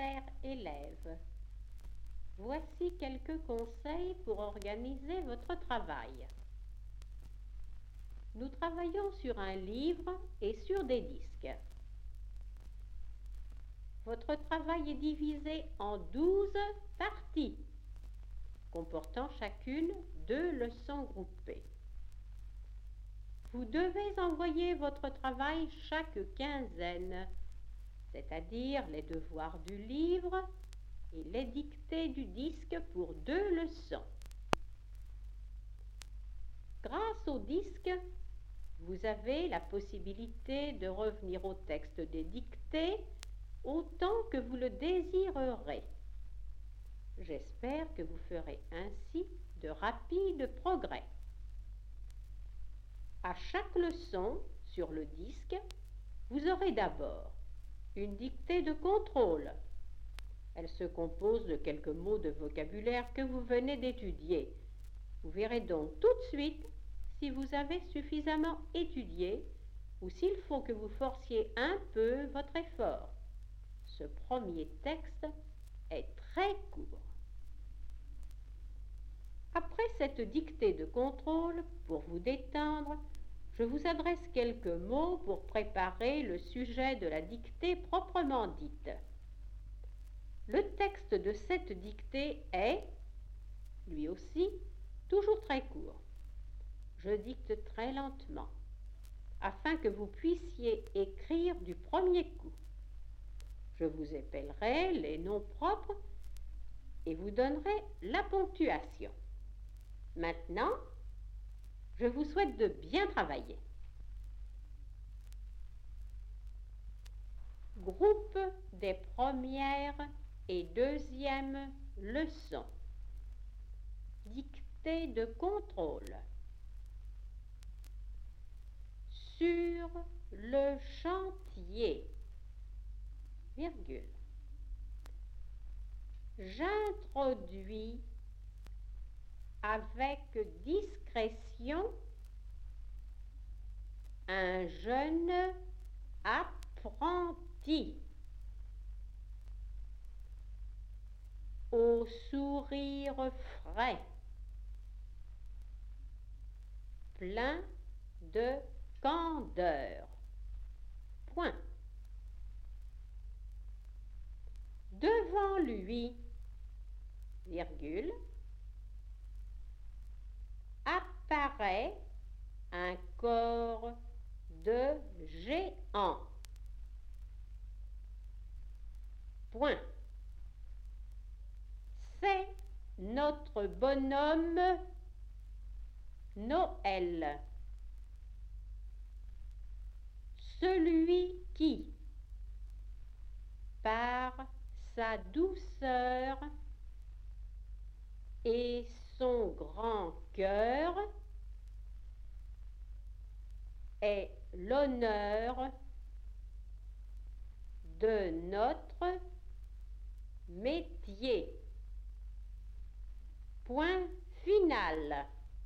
chers élèves. Voici quelques conseils pour organiser votre travail. Nous travaillons sur un livre et sur des disques. Votre travail est divisé en 12 parties, comportant chacune 2 leçons groupées. Vous devez envoyer votre travail chaque quinzaine, c'est-à-dire les devoirs du livre et les dictées du disque pour 2 leçons. Grâce au disque, vous avez la possibilité de revenir au texte des dictées autant que vous le désirerez. J'espère que vous ferez ainsi de rapides progrès. À chaque leçon, sur le disque, vous aurez d'abord une dictée de contrôle. Elle se compose de quelques mots de vocabulaire que vous venez d'étudier. Vous verrez donc tout de suite si vous avez suffisamment étudié ou s'il faut que vous forciez un peu votre effort. Ce premier texte est très court. Après cette dictée de contrôle, pour vous détendre, je vous adresse quelques mots pour préparer le sujet de la dictée proprement dite. Le texte de cette dictée est, lui aussi, toujours très court. Je dicte très lentement, afin que vous puissiez écrire du premier coup. Je vous épellerai les noms propres et vous donnerai la ponctuation. Maintenant, je vous souhaite de bien travailler. Groupe des premières et deuxièmes leçons. Dictée de contrôle. Sur le chantier, virgule. J'introduis avec discrétion un jeune apprenti au sourire frais, plein de candeur. Point. Devant lui, virgule, apparaît un corps de géant. Point. C'est notre bonhomme Noël. Celui qui, par sa douceur et son grand cœur, est l'honneur de notre métier. Point final.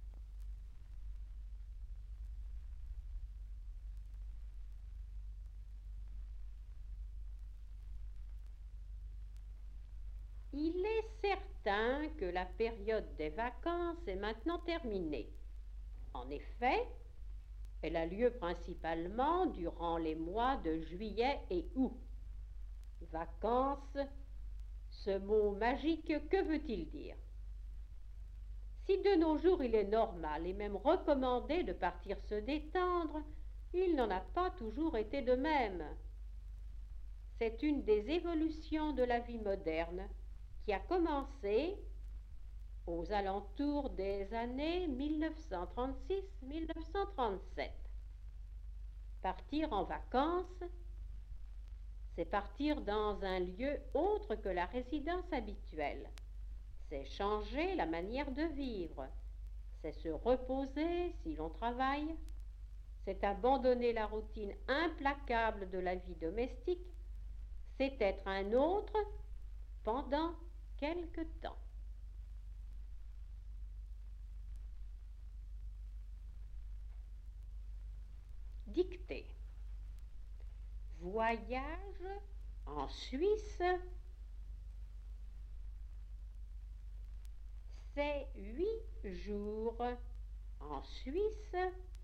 Il est certain que la période des vacances est maintenant terminée. En effet, elle a lieu principalement durant les mois de juillet et août. Vacances, ce mot magique, que veut-il dire? Si de nos jours il est normal et même recommandé de partir se détendre, il n'en a pas toujours été de même. C'est une des évolutions de la vie moderne qui a commencé aux alentours des années 1936-1937. Partir en vacances, c'est partir dans un lieu autre que la résidence habituelle. C'est changer la manière de vivre. C'est se reposer si l'on travaille. C'est abandonner la routine implacable de la vie domestique. C'est être un autre pendant quelque temps. Dictée. Voyage en Suisse Ces 8 jours en Suisse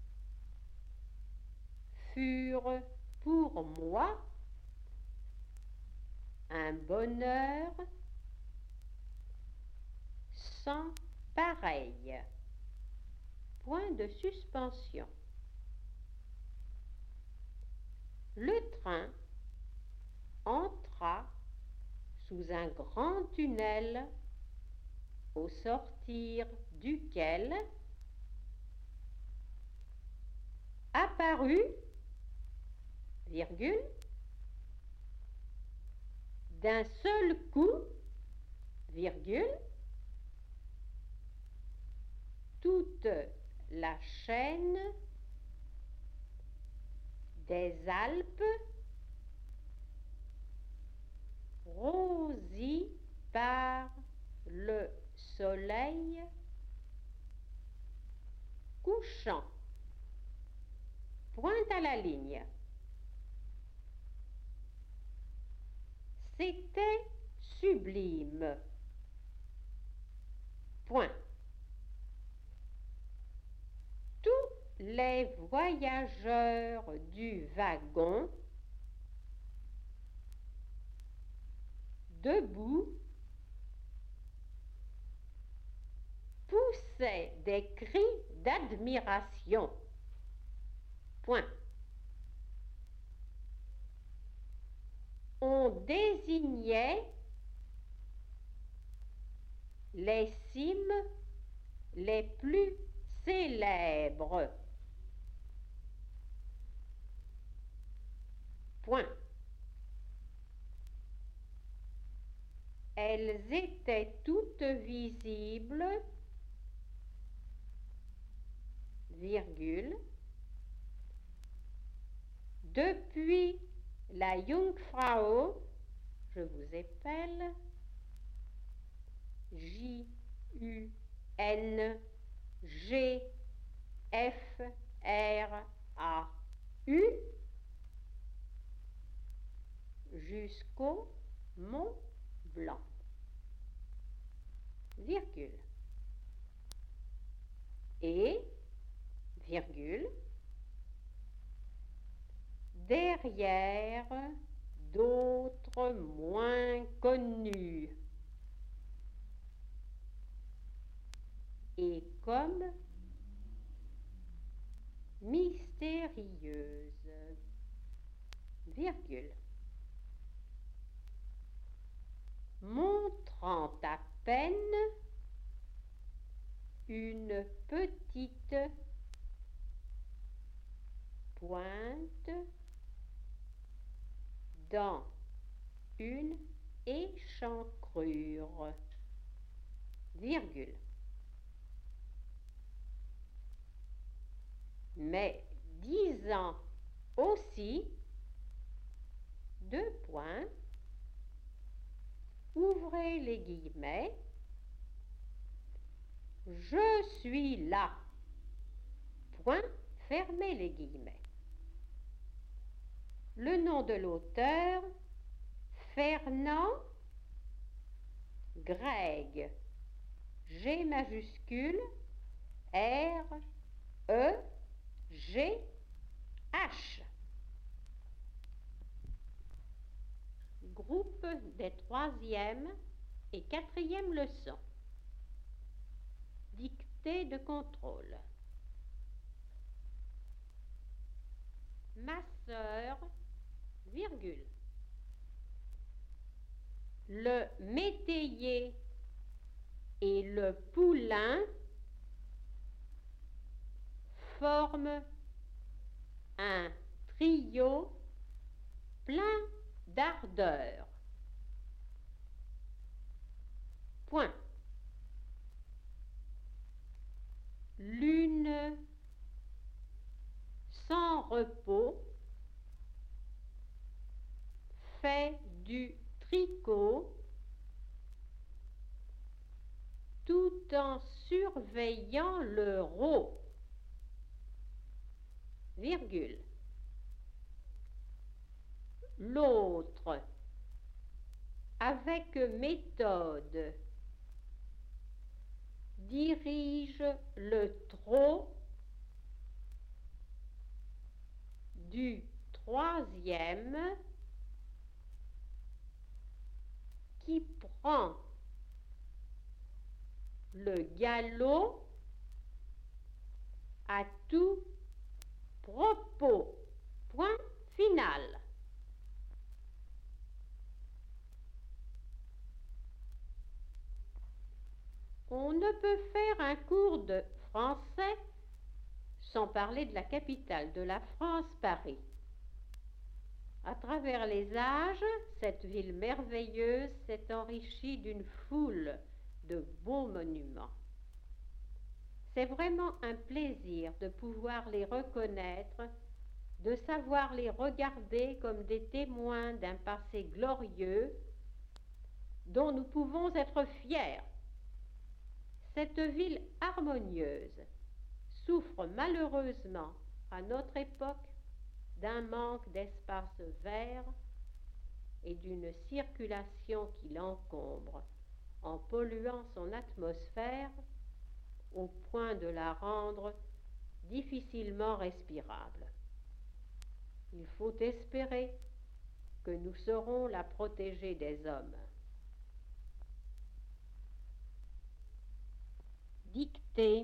furent pour moi un bonheur sans pareil. Point de suspension. Le train entra sous un grand tunnel au sortir duquel apparut, virgule, d'un seul coup, virgule, toute la chaîne des Alpes rosée par le soleil couchant. Pointe à la ligne. C'était sublime. Point. Tous les voyageurs du wagon, debout, poussaient des cris d'admiration. Point. On désignait les cimes les plus célèbres. Point. Elles étaient toutes visibles, virgule, depuis la Jungfrau, je vous épelle, Jungfrau, jusqu'au Mont Blanc, virgule, et, virgule, derrière d'autres moins connus, et comme mystérieuse, virgule, montrant à peine une petite pointe dans une échancrure, virgule. Mais disant aussi, deux points, ouvrez les guillemets, je suis là, point, fermez les guillemets. Le nom de l'auteur, Fernand Greg, G majuscule, R, E, G, H. Groupe des 3e et 4e leçons. Dictée de contrôle. Ma sœur, virgule. Le métayer et le poulain forment un trio plein d'ardeur. Point. L'une sans repos fait du tricot tout en surveillant le rot, virgule. L'autre, avec méthode, dirige le trot du troisième qui prend le galop à tout propos. Point final. On ne peut faire un cours de français sans parler de la capitale de la France, Paris. À travers les âges, cette ville merveilleuse s'est enrichie d'une foule de beaux monuments. C'est vraiment un plaisir de pouvoir les reconnaître, de savoir les regarder comme des témoins d'un passé glorieux dont nous pouvons être fiers. Cette ville harmonieuse souffre malheureusement à notre époque d'un manque d'espace vert et d'une circulation qui l'encombre en polluant son atmosphère au point de la rendre difficilement respirable. Il faut espérer que nous saurons la protéger des hommes. Dictée.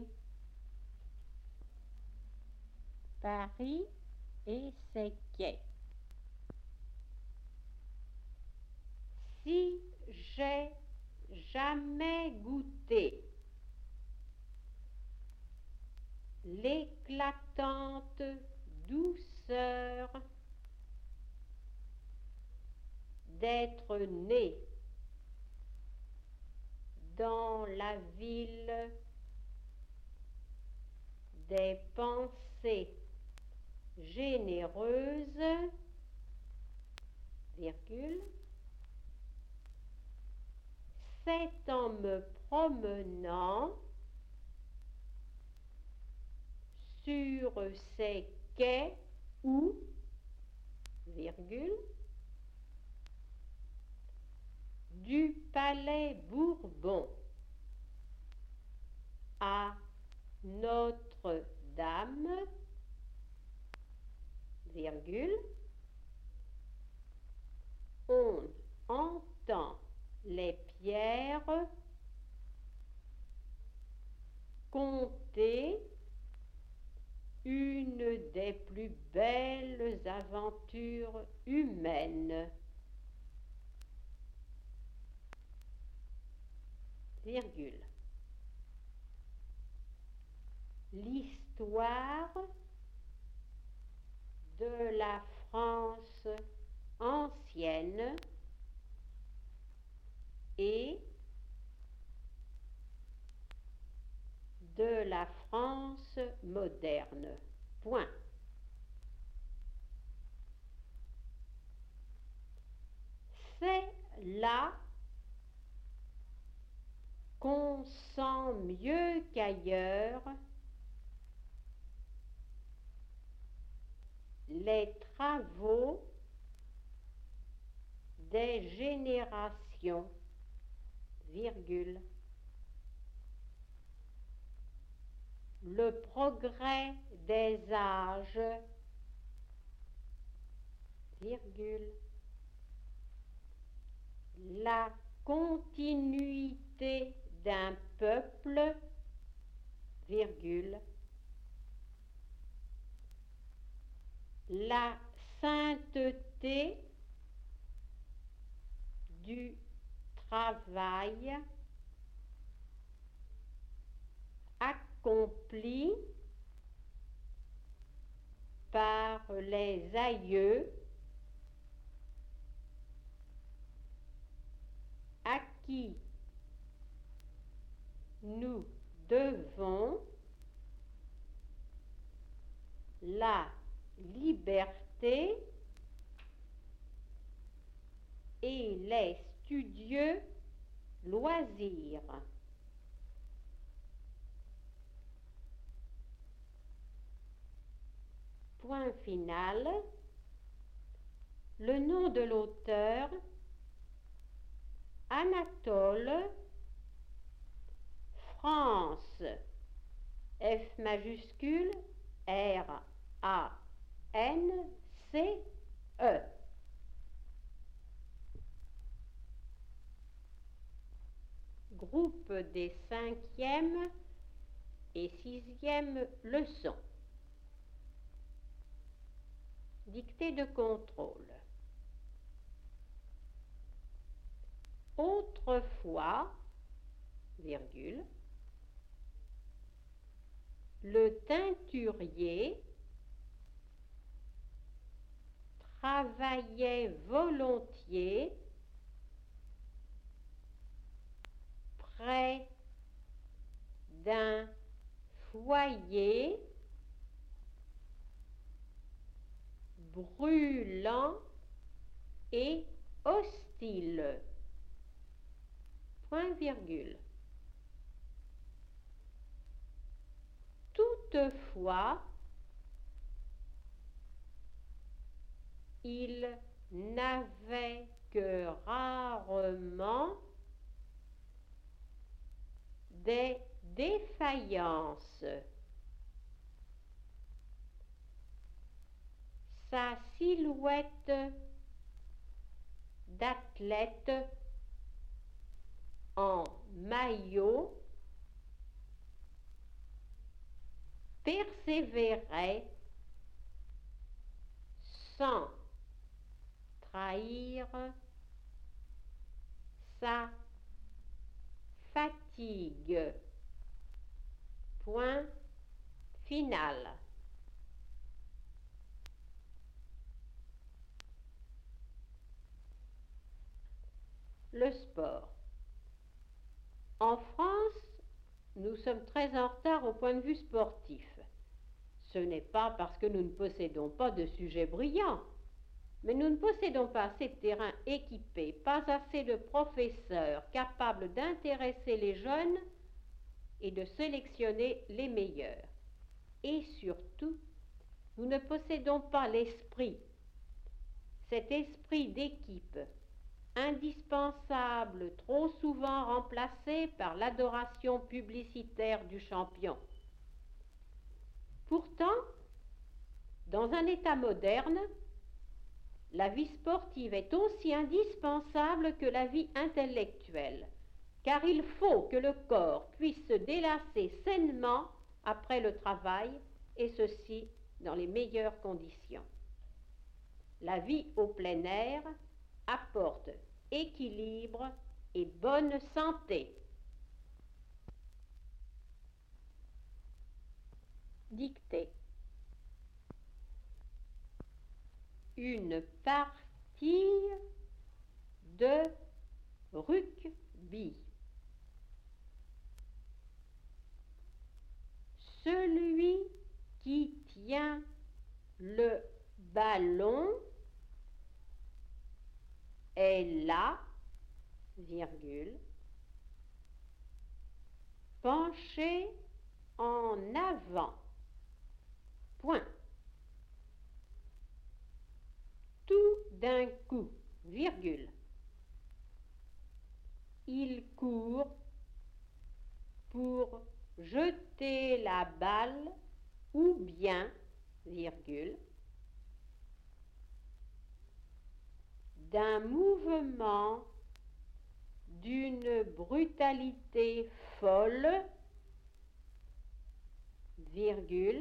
Paris et ses quais. Si j'ai jamais goûté l'éclatante douceur d'être né dans la ville des pensées généreuses, virgule, c'est en me promenant sur ces quais où, virgule, du Palais Bourbon à Notre-Dame, virgule, on entend les pierres compter une des plus belles aventures humaines, virgule. L'histoire de la France ancienne et de la France moderne. Point. C'est là qu'on sent mieux qu'ailleurs les travaux des générations, virgule. Le progrès des âges, virgule. La continuité d'un peuple, virgule. La sainteté du travail accompli par les aïeux à qui nous devons la liberté et les studieux loisirs. Point final. Le nom de l'auteur, Anatole France, F majuscule, R, A, N, C, E. Groupe des 5e et 6e leçons. Dictée de contrôle. Autrefois, virgule, le teinturier travaillait volontiers près d'un foyer brûlant et hostile. Point virgule. Toutefois, il n'avait que rarement des défaillances. Sa silhouette d'athlète en maillot persévérait sans trahir sa fatigue. Point final. Le sport. En France, nous sommes très en retard au point de vue sportif. Ce n'est pas parce que nous ne possédons pas de sujets brillants, mais nous ne possédons pas assez de terrains équipés, pas assez de professeurs capables d'intéresser les jeunes et de sélectionner les meilleurs. Et surtout, nous ne possédons pas l'esprit, cet esprit d'équipe, indispensable, trop souvent remplacé par l'adoration publicitaire du champion. Pourtant, dans un État moderne, la vie sportive est aussi indispensable que la vie intellectuelle, car il faut que le corps puisse se délasser sainement après le travail, et ceci dans les meilleures conditions. La vie au plein air apporte équilibre et bonne santé. Dictée. Une partie de rugby. Celui qui tient le ballon est là, virgule, penché en avant. Point. Tout d'un coup, virgule, il court pour jeter la balle ou bien, virgule, d'un mouvement d'une brutalité folle, virgule,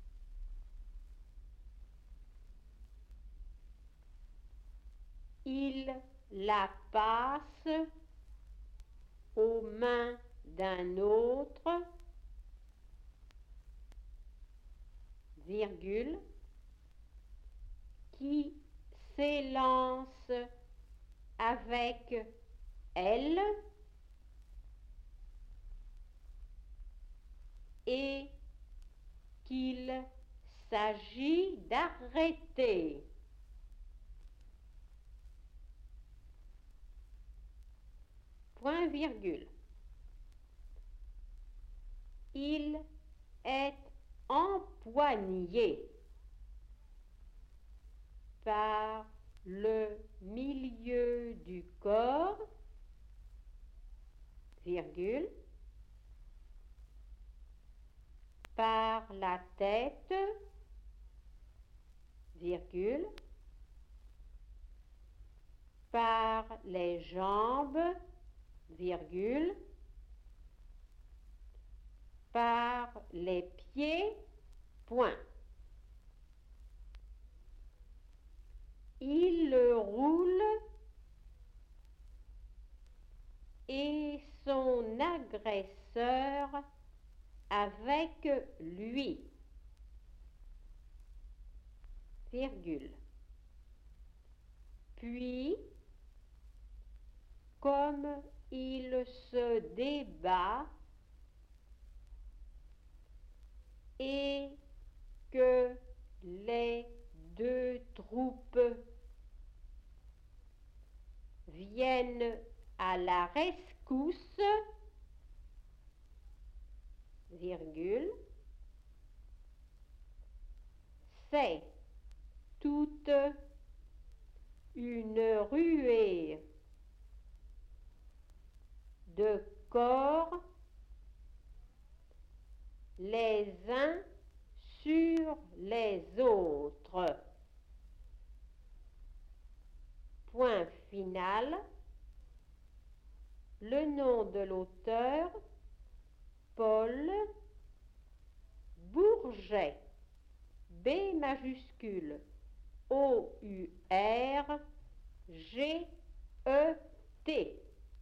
il la passe aux mains d'un autre, virgule, qui s'élance avec elle et qu'il s'agit d'arrêter. Point virgule. Il est empoigné par le milieu du corps, virgule, par la tête, virgule, par les jambes, virgule, par les pieds, point. Il roule et son agresseur avec lui, virgule. Puis, comme il se débat et que les deux troupes viennent à la rescousse, virgule, c'est toute une ruée de corps les uns sur les autres. Point final. Le nom de l'auteur, Paul Bourget, B majuscule, O-U-R-G-E-T.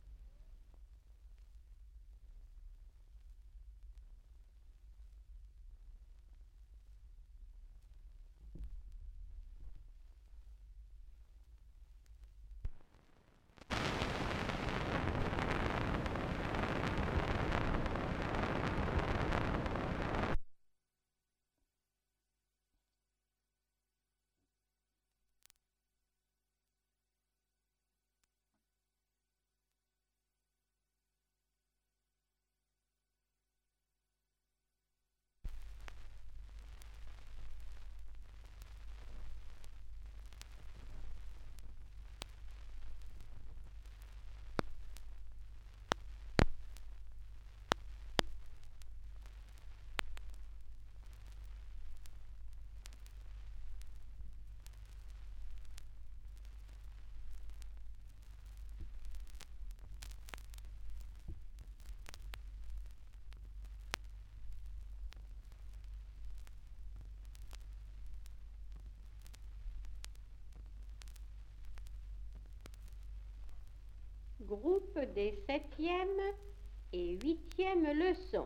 Groupe des 7e et 8e leçons.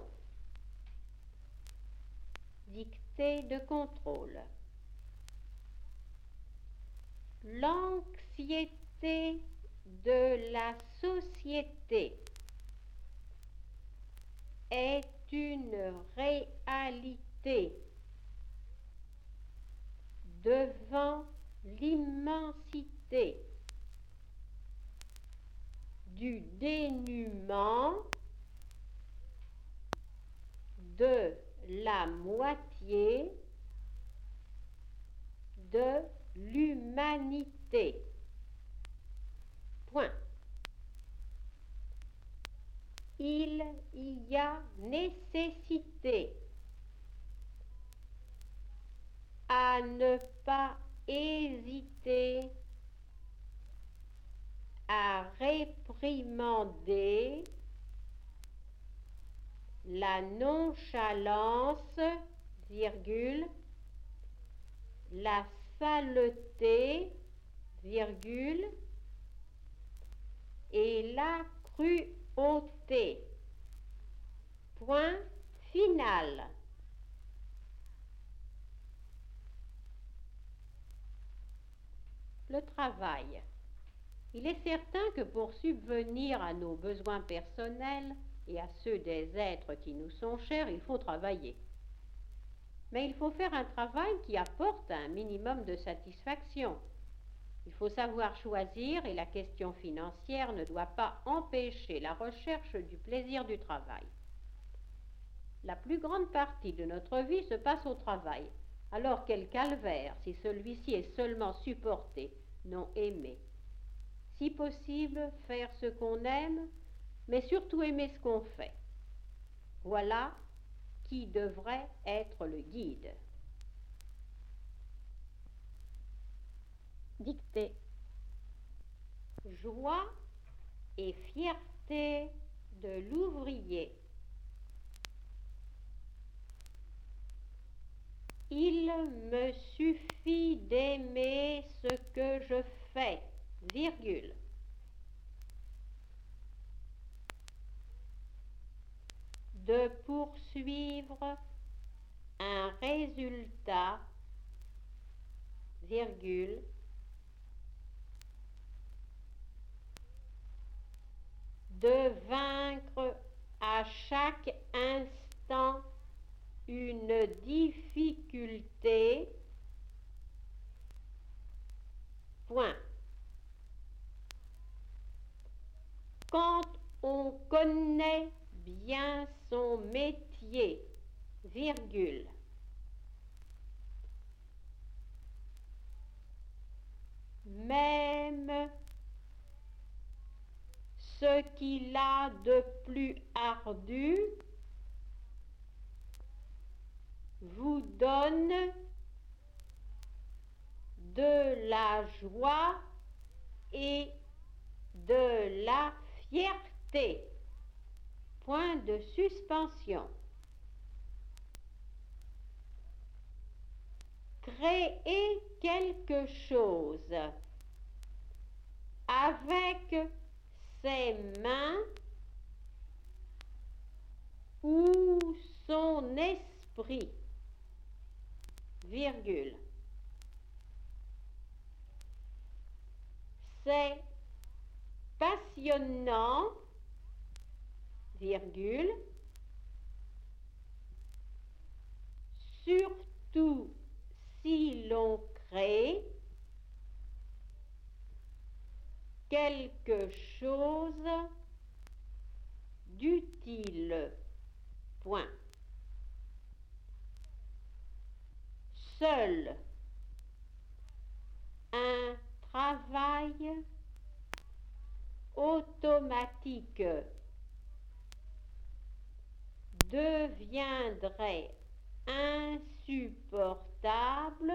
Dictée de contrôle. L'anxiété de la société est une réalité devant l'immensité du dénuement de la moitié de l'humanité. Point. Il y a nécessité à ne pas hésiter à réprimander la nonchalance, virgule, la saleté, virgule, et la cruauté. Point final. Le travail. Il est certain que pour subvenir à nos besoins personnels et à ceux des êtres qui nous sont chers, il faut travailler. Mais il faut faire un travail qui apporte un minimum de satisfaction. Il faut savoir choisir et la question financière ne doit pas empêcher la recherche du plaisir du travail. La plus grande partie de notre vie se passe au travail. Alors quel calvaire si celui-ci est seulement supporté, non aimé. Si possible, faire ce qu'on aime, mais surtout aimer ce qu'on fait. Voilà qui devrait être le guide. Dictée. Joie et fierté de l'ouvrier. Il me suffit d'aimer ce que je fais, virgule. De poursuivre un résultat, virgule, de vaincre à chaque instant une difficulté, point. Quand on connaît bien son métier, virgule. Même ce qu'il a de plus ardu vous donne de la joie et de la fierté. Point de suspension. Créer quelque chose avec ses mains ou son esprit, virgule. C'est passionnant, virgule, surtout si l'on crée quelque chose d'utile, point. Seul un travail automatique deviendrait insupportable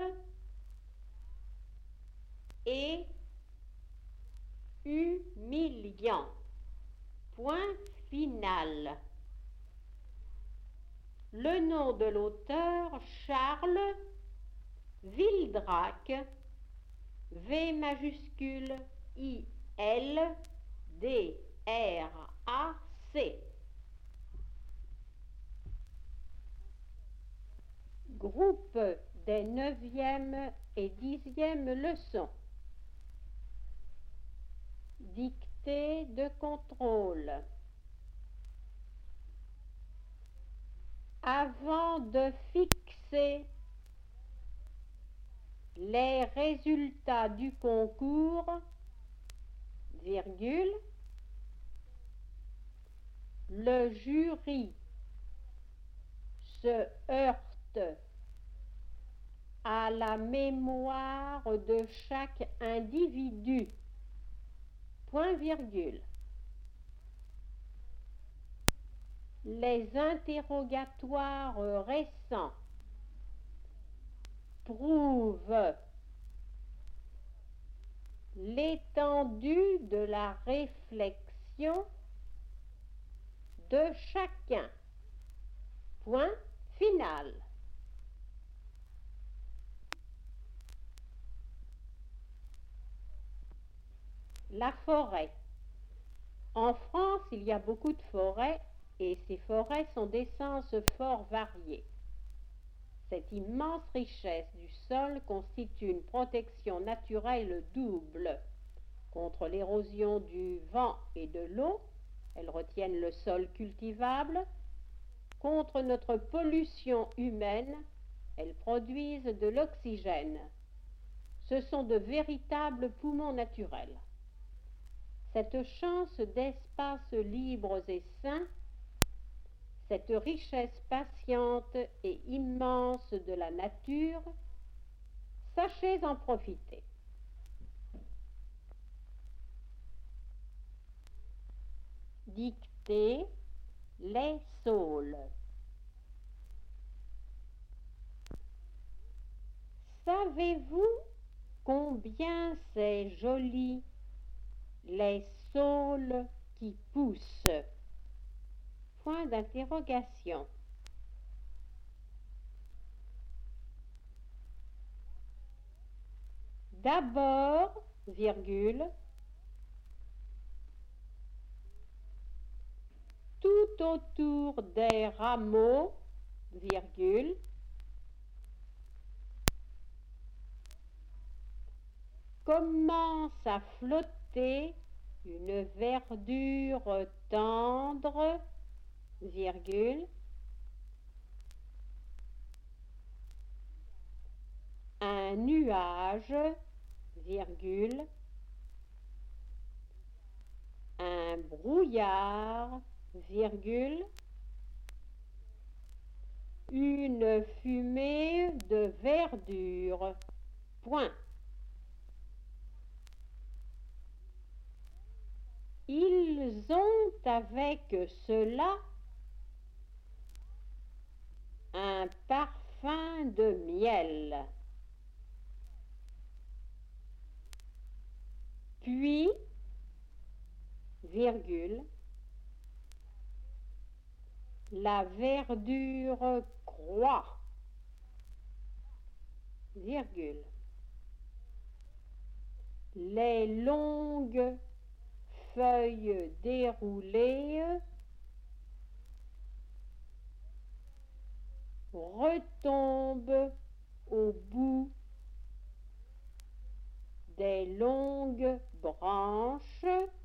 et humiliant. Point final. Le nom de l'auteur, Charles Wildrac, V majuscule I-L-D-R-A-C. Groupe des 9e et 10e leçons. Dictée de contrôle. Avant de fixer les résultats du concours, virgule, le jury se heurte à la mémoire de chaque individu, point virgule. Les interrogatoires récents prouvent l'étendue de la réflexion de chacun. Point final. La forêt. En France, il y a beaucoup de forêts et ces forêts sont d'essence fort variées. Cette immense richesse du sol constitue une protection naturelle double. Contre l'érosion du vent et de l'eau, elles retiennent le sol cultivable. Contre notre pollution humaine, elles produisent de l'oxygène. Ce sont de véritables poumons naturels. Cette chance d'espaces libres et sains, cette richesse patiente et immense de la nature, sachez en profiter. Dictée les saules. Savez-vous combien c'est joli les saules qui poussent? Point d'interrogation. D'abord, virgule, tout autour des rameaux, virgule, commence à flotter une verdure tendre, virgule, un nuage, virgule, un brouillard, virgule, une fumée de verdure, point. Ils ont avec cela un parfum de miel. Puis, virgule, la verdure croît, virgule, les longues feuilles déroulées retombent au bout des longues branches,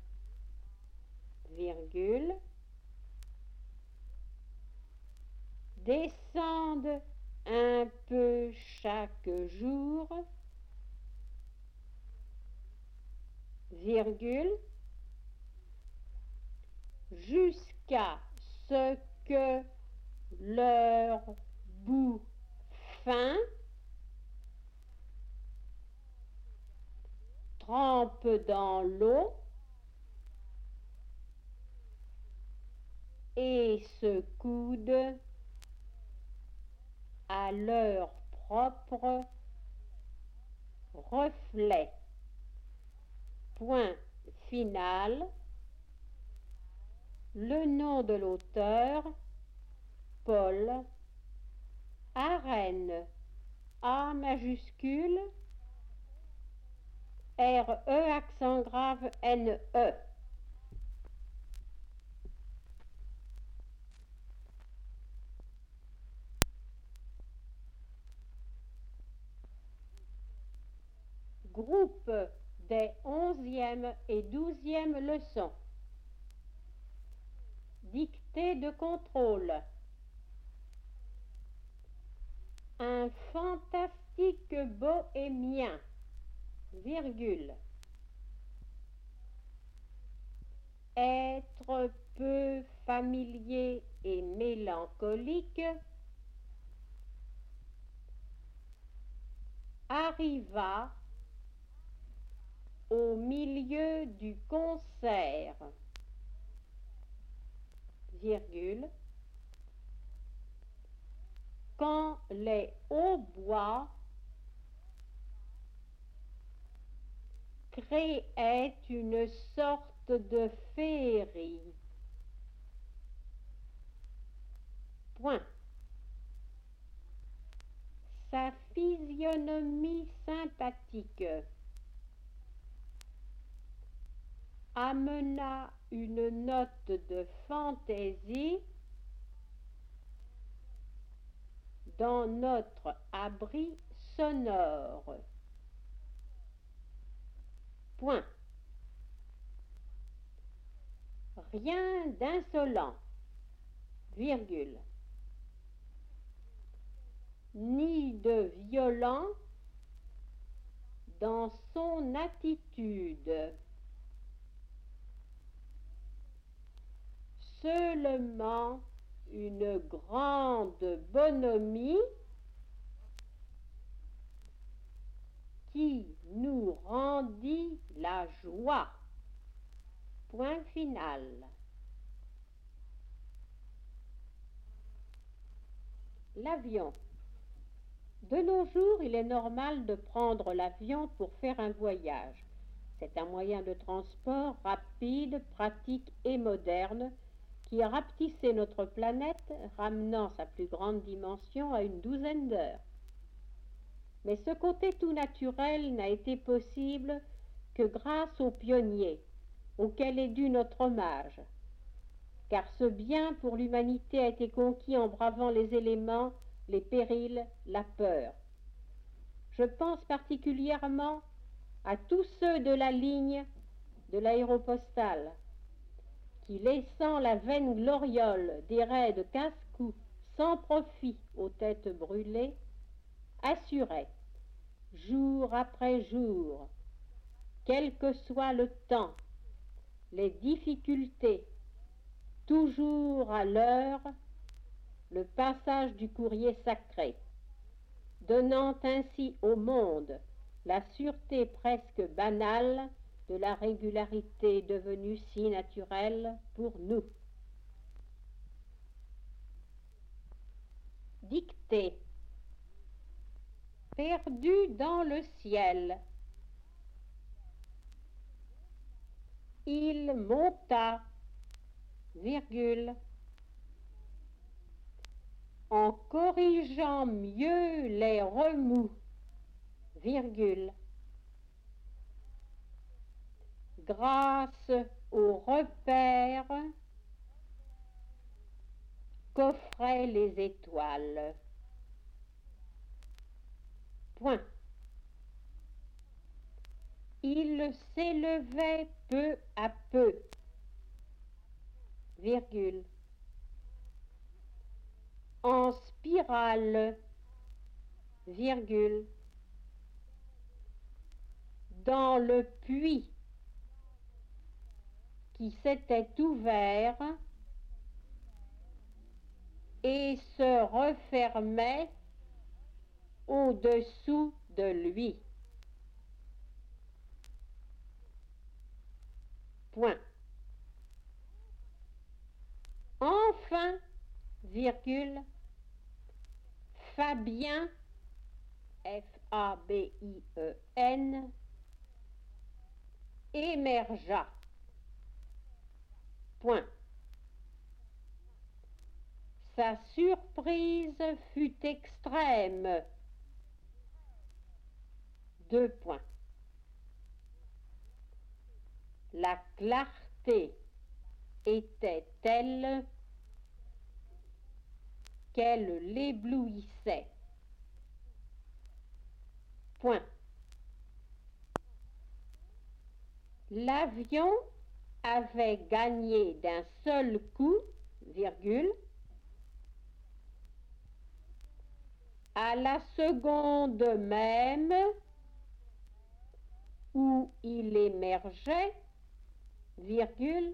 virgule, descendent un peu chaque jour, virgule, jusqu'à ce que leur bout fin trempe dans l'eau et se coudent à leur propre reflet. Point final. Le nom de l'auteur, Paul Arène, A majuscule, R-E accent grave N-E. Groupe des 11e et 12e leçons. Dictée de contrôle. Un fantastique bohémien, virgule. Être peu familier et mélancolique, arriva au milieu du concert, virgule, quand les hautbois créaient une sorte de féerie. Point. Sa physionomie sympathique amena une note de fantaisie dans notre abri sonore. Point. Rien d'insolent, virgule, ni de violent dans son attitude. Seulement une grande bonhomie qui nous rendit la joie. Point final. L'avion. De nos jours, il est normal de prendre l'avion pour faire un voyage. C'est un moyen de transport rapide, pratique et moderne qui a rapetissé notre planète, ramenant sa plus grande dimension à une douzaine d'heures. Mais ce côté tout naturel n'a été possible que grâce aux pionniers, auxquels est dû notre hommage, car ce bien pour l'humanité a été conquis en bravant les éléments, les périls, la peur. Je pense particulièrement à tous ceux de la ligne de l'aéropostale qui, laissant la vaine gloriole des raids de casse-cou sans profit aux têtes brûlées, assuraient, jour après jour, quel que soit le temps, les difficultés, toujours à l'heure, le passage du courrier sacré, donnant ainsi au monde la sûreté presque banale de la régularité devenue si naturelle pour nous. Dictée. Perdu dans le ciel. Il monta, virgule, en corrigeant mieux les remous, virgule, grâce aux repères qu'offraient les étoiles. Point. Il s'élevait peu à peu, virgule, en spirale, virgule, dans le puits qui s'était ouvert et se refermait au-dessous de lui. Point. Enfin, virgule, Fabien, F-A-B-I-E-N, émergea. Point. Sa surprise fut extrême. Deux points. La clarté était telle qu'elle l'éblouissait. Point. L'avion avait gagné d'un seul coup, virgule, à la seconde même où il émergeait, virgule,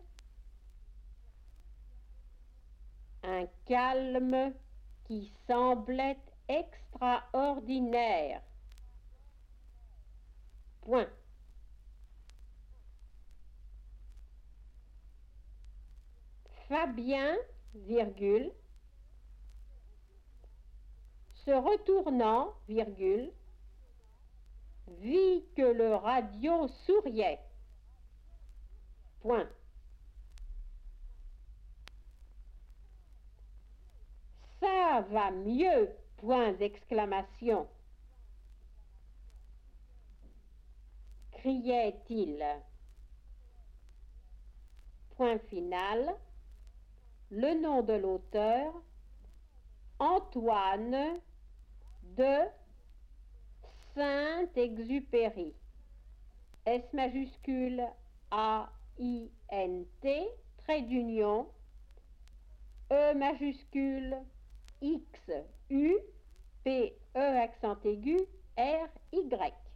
un calme qui semblait extraordinaire. Point. Fabien, virgule, se retournant, virgule, vit que le radio souriait. Point. Ça va mieux, point d'exclamation, criait-il. Point final. Le nom de l'auteur, Antoine de Saint-Exupéry. S majuscule A-I-N-T, trait d'union, E majuscule X-U, P-E accent aigu, R-Y.